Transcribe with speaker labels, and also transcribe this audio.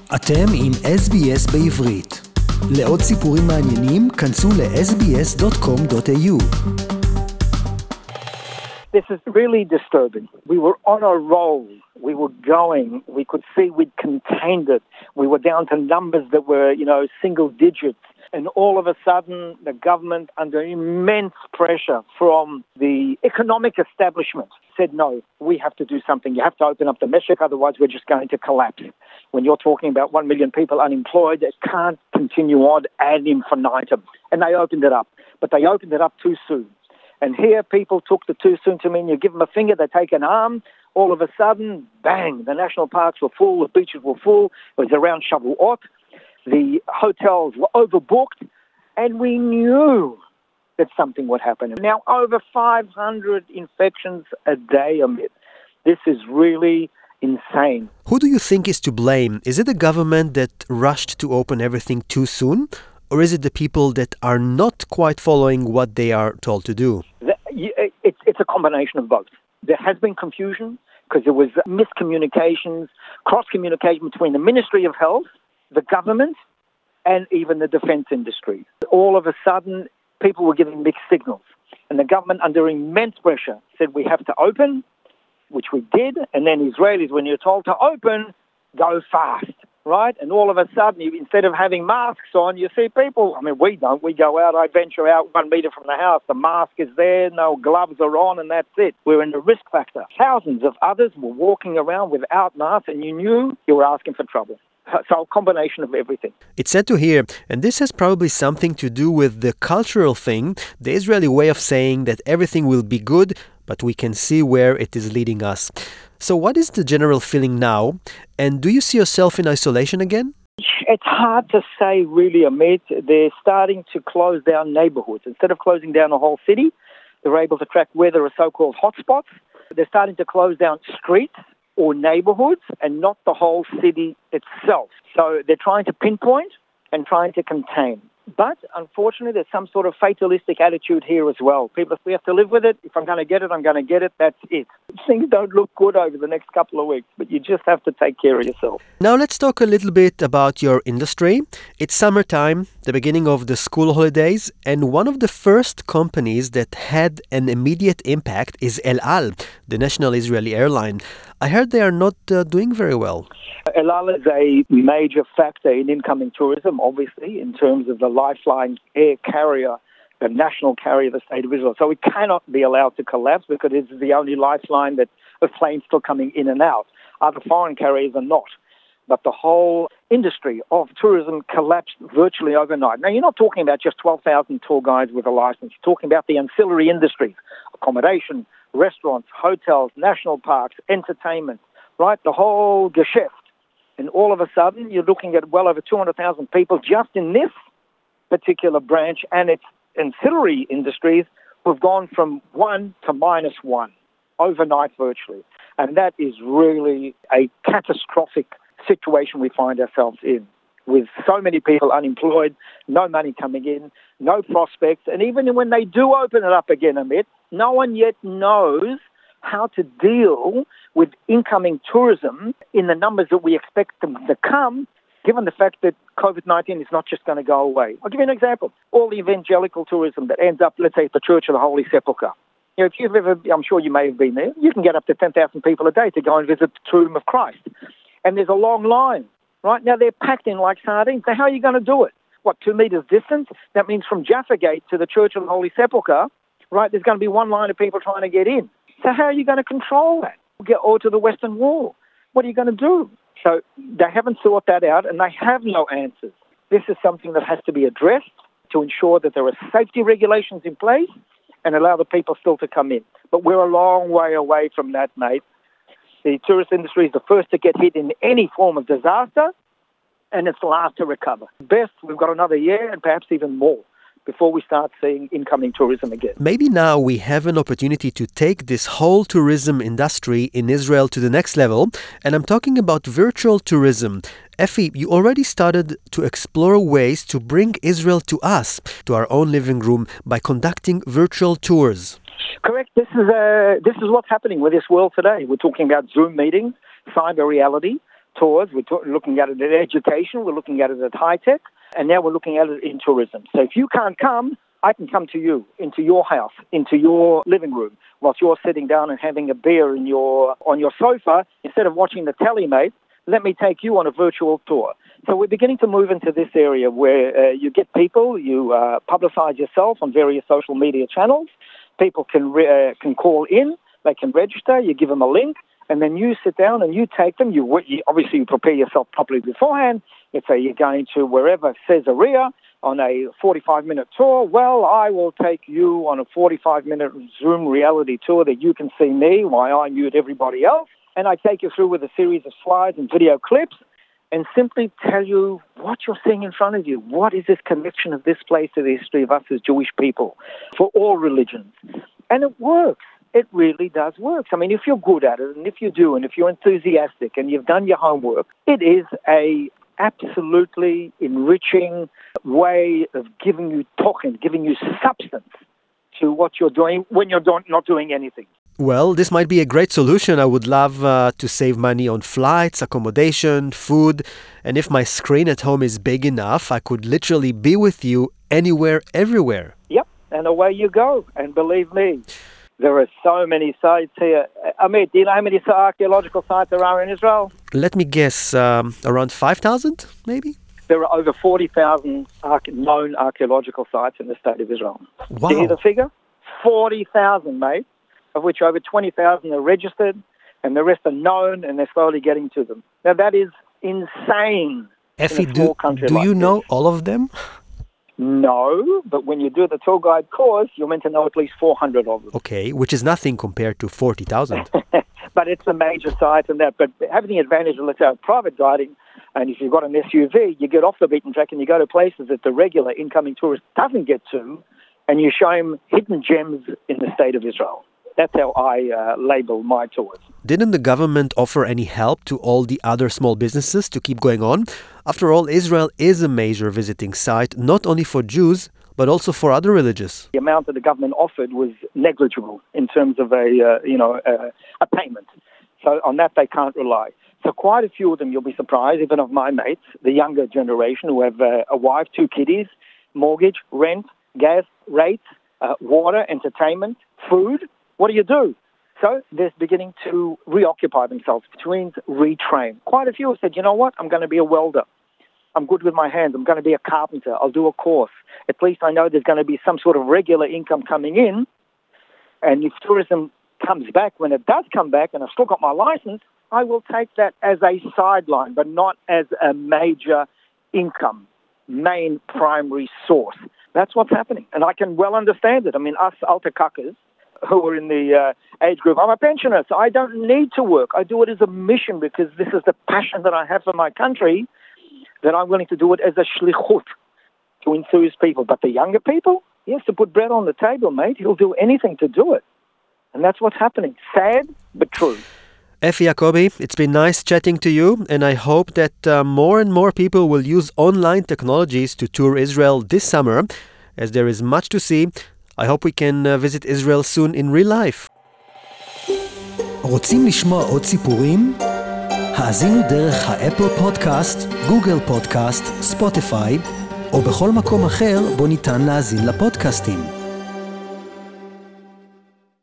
Speaker 1: אתם עם SBS בעברית. לעוד סיפורים מעניינים, כנסו ל-sbs.com.au.
Speaker 2: This is really disturbing. We were on a roll. We were going. We could see we'd contained it. We were down to numbers that were, single digits. And all of a sudden, the government, under immense pressure from the economic establishment, said, no, we have to do something. You have to open up the meshach, otherwise we're just going to collapse. When you're talking about 1 million people unemployed, it can't continue on ad infinitum. And they opened it up. But they opened it up too soon. And here people took the too soon to mean you give them a finger, they take an arm. All of a sudden, bang, the national parks were full, the beaches were full. It was around Shavuot. The hotels were overbooked. And we knew that something would happen. Now, over 500 infections a day, Amit. This is really insane.
Speaker 3: Who do you think is to blame? Is it the government that rushed to open everything too soon? Or is it the people that are not quite following what they are told to do?
Speaker 2: It's a combination of both. There has been confusion because there was miscommunications, cross-communication between the Ministry of Health, the government, and even the defense industry. All of a sudden, people were giving mixed signals. And the government, under immense pressure, said we have to open, which we did. And then Israelis, when you're told to open, go fast. Right? And all of a sudden, instead of having masks on, you see people, we don't. We go out, I venture out 1 meter from the house, the mask is there, no gloves are on, and that's it. We're in the risk factor. Thousands of others were walking around without masks, and you knew you were asking for trouble. So a combination of everything.
Speaker 3: It's sad to hear, and this has probably something to do with the cultural thing, the Israeli way of saying that everything will be good, but we can see where it is leading us. So what is the general feeling now? And do you see yourself in isolation again?
Speaker 2: It's hard to say really, Amit. They're starting to close down neighborhoods. Instead of closing down a whole city, they're able to track where there are so-called hotspots. They're starting to close down streets or neighborhoods and not the whole city itself. So they're trying to pinpoint and trying to contain. But unfortunately, there's some sort of fatalistic attitude here as well. People, we have to live with it. If I'm going to get it, I'm going to get it. That's it. Things don't look good over the next couple of weeks, but you just have to take care of yourself.
Speaker 3: Now let's talk a little bit about your industry. It's summertime, the beginning of the school holidays, and one of the first companies that had an immediate impact is El Al, the national Israeli airline. I heard they are not doing very well.
Speaker 2: El Al is a major factor in incoming tourism, obviously, in terms of the lifeline air carrier, the national carrier of the state of Israel. So it cannot be allowed to collapse because it's the only lifeline that of planes still coming in and out. Other foreign carriers are not. But the whole industry of tourism collapsed virtually overnight. Now, you're not talking about just 12,000 tour guides with a license. You're talking about the ancillary industries, accommodation, restaurants, hotels, national parks, entertainment, right? The whole geschäft. And all of a sudden, you're looking at well over 200,000 people just in this particular branch and its ancillary industries who have gone from 1 to -1 overnight virtually. And that is really a catastrophic situation we find ourselves in, with so many people unemployed, no money coming in, no prospects. And even when they do open it up again, Amit, no one yet knows how to deal with incoming tourism in the numbers that we expect them to come, given the fact that COVID-19 is not just going to go away. I'll give you an example. All the evangelical tourism that ends up, let's say, at the Church of the Holy Sepulchre. If you've ever, I'm sure you may have been there, you can get up to 10,000 people a day to go and visit the tomb of Christ. And there's a long line, right? Now they're packed in like sardines. So how are you going to do it? 2 meters distance? That means from Jaffa Gate to the Church of the Holy Sepulchre, right, there's going to be one line of people trying to get in. So how are you going to control that? Get over to the Western Wall. What are you going to do? So they haven't thought that out and they have no answers. This is something that has to be addressed to ensure that there are safety regulations in place and allow the people still to come in. But we're a long way away from that, mate. The tourist industry is the first to get hit in any form of disaster and it's the last to recover. Best, we've got another year and perhaps even more before we start seeing incoming tourism again.
Speaker 3: Maybe now we have an opportunity to take this whole tourism industry in Israel to the next level, and I'm talking about virtual tourism. Effie, you already started to explore ways to bring Israel to us, to our own living room, by conducting virtual tours.
Speaker 2: Correct. This is what's happening with this world today. We're talking about Zoom meetings, cyber reality, tours. We're looking at it at education. We're looking at it at high-tech. And now we're looking at it in tourism. So if you can't come, I can come to you, into your house, into your living room, whilst you're sitting down and having a beer on your sofa. Instead of watching the telly, mate, let me take you on a virtual tour. So we're beginning to move into this area where you get people, you publicize yourself on various social media channels. People can call in, they can register, you give them a link, and then you sit down and you take them. You obviously you prepare yourself properly beforehand. Let's say you're going to wherever, Caesarea, on a 45-minute tour. Well, I will take you on a 45-minute Zoom reality tour that you can see me while I mute everybody else. And I take you through with a series of slides and video clips and simply tell you what you're seeing in front of you. What is this connection of this place to the history of us as Jewish people for all religions? And it works. It really does work. I mean, if you're good at it, and if you do, and if you're enthusiastic, and you've done your homework, it is a absolutely enriching way of giving you token, giving you substance to what you're doing when you're not doing anything.
Speaker 3: Well, this might be a great solution. I would love to save money on flights, accommodation, food, and if my screen at home is big enough, I could literally be with you anywhere, everywhere.
Speaker 2: Yep, and away you go. And believe me, there are so many sites here. Amit, do you know how many archaeological sites there are in Israel?
Speaker 3: Let me guess, around 5,000, maybe?
Speaker 2: There are over 40,000 known archaeological sites in the state of Israel.
Speaker 3: Wow.
Speaker 2: Do you hear the figure? 40,000, mate, of which over 20,000 are registered, and the rest are known, and they're slowly getting to them. Now, that is insane.
Speaker 3: Effie, do you know all of them?
Speaker 2: No, but when you do the tour guide course, you're meant to know at least 400 of them.
Speaker 3: Okay, which is nothing compared to 40,000.
Speaker 2: But it's a major site and that. But having the advantage of, let's say, private guiding, and if you've got an SUV, you get off the beaten track and you go to places that the regular incoming tourist doesn't get to, and you show him hidden gems in the state of Israel. That's how I label my tours.
Speaker 3: Didn't the government offer any help to all the other small businesses to keep going on? After all, Israel is a major visiting site, not only for Jews, but also for other religions.
Speaker 2: The amount that the government offered was negligible in terms of a payment. So on that, they can't rely. So quite a few of them, you'll be surprised, even of my mates, the younger generation who have a wife, 2 kiddies, mortgage, rent, gas, rates, water, entertainment, food. What do? So they're beginning to reoccupy themselves, which means retrain. Quite a few have said, you know what, I'm going to be a welder. I'm good with my hands. I'm going to be a carpenter. I'll do a course. At least I know there's going to be some sort of regular income coming in. And if tourism comes back, when it does come back, and I've still got my license, I will take that as a sideline, but not as a major income, main primary source. That's what's happening. And I can well understand it. I mean, us alter kakas, who are in the age group, I'm a pensioner, so I don't need to work. I do it as a mission because this is the passion that I have for my country, that I'm willing to do it as a shlichut, to enthuse people. But the younger people, he has to put bread on the table, mate. He'll do anything to do it. And that's what's happening. Sad, but true.
Speaker 3: Effie Yacobi, it's been nice chatting to you, and I hope that more and more people will use online technologies to tour Israel this summer, as there is much to see. I hope we can visit Israel soon in real life.
Speaker 1: רוצים לשמוע עוד סיפורים? האזינו דרך האפל פודקאסט, גוגל פודקאסט, ספוטיפיי, או בכל מקום אחר בו ניתן להאזין לפודקאסטים.